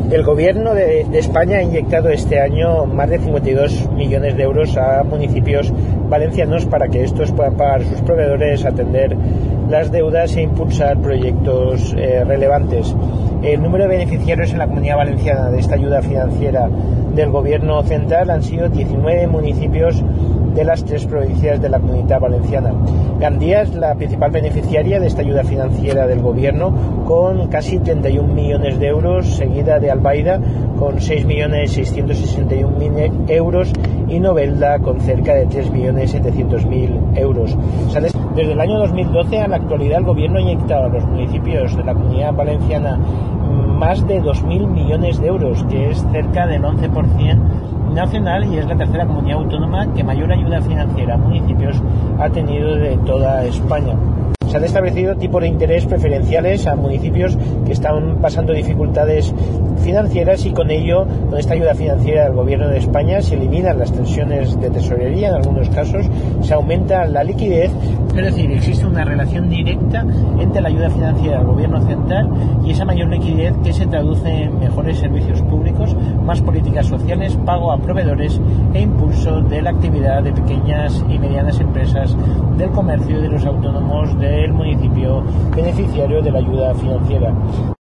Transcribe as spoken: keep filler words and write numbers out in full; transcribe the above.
El Gobierno de, de España ha inyectado este año más de cincuenta y dos millones de euros a municipios valencianos para que estos puedan pagar sus proveedores, atender las deudas e impulsar proyectos eh, relevantes. El número de beneficiarios en la Comunidad Valenciana de esta ayuda financiera del Gobierno central han sido diecinueve municipios de las tres provincias de la Comunidad Valenciana. Gandía es la principal beneficiaria de esta ayuda financiera del Gobierno, con casi treinta y un millones de euros, seguida de Albaida con seis millones seiscientos sesenta y un mil euros y Novelda con cerca de tres millones setecientos mil euros. O sea, desde el año dos mil doce a la actualidad el Gobierno ha inyectado a los municipios de la Comunidad Valenciana más de dos mil millones de euros, que es cerca del once por ciento nacional, y es la tercera comunidad autónoma que mayor ayuda financiera a municipios ha tenido de toda España. Se han establecido tipos de interés preferenciales a municipios que están pasando dificultades financieras, y con ello, con esta ayuda financiera del Gobierno de España, se eliminan las tensiones de tesorería en algunos casos, se aumenta la liquidez, es decir, existe una relación directa entre la ayuda financiera del Gobierno central y esa mayor liquidez, que se traduce en mejores servicios públicos, más políticas sociales, pago a proveedores e impulso de la actividad de pequeñas y medianas empresas, del comercio y de los autónomos del municipio beneficiario de la ayuda financiera.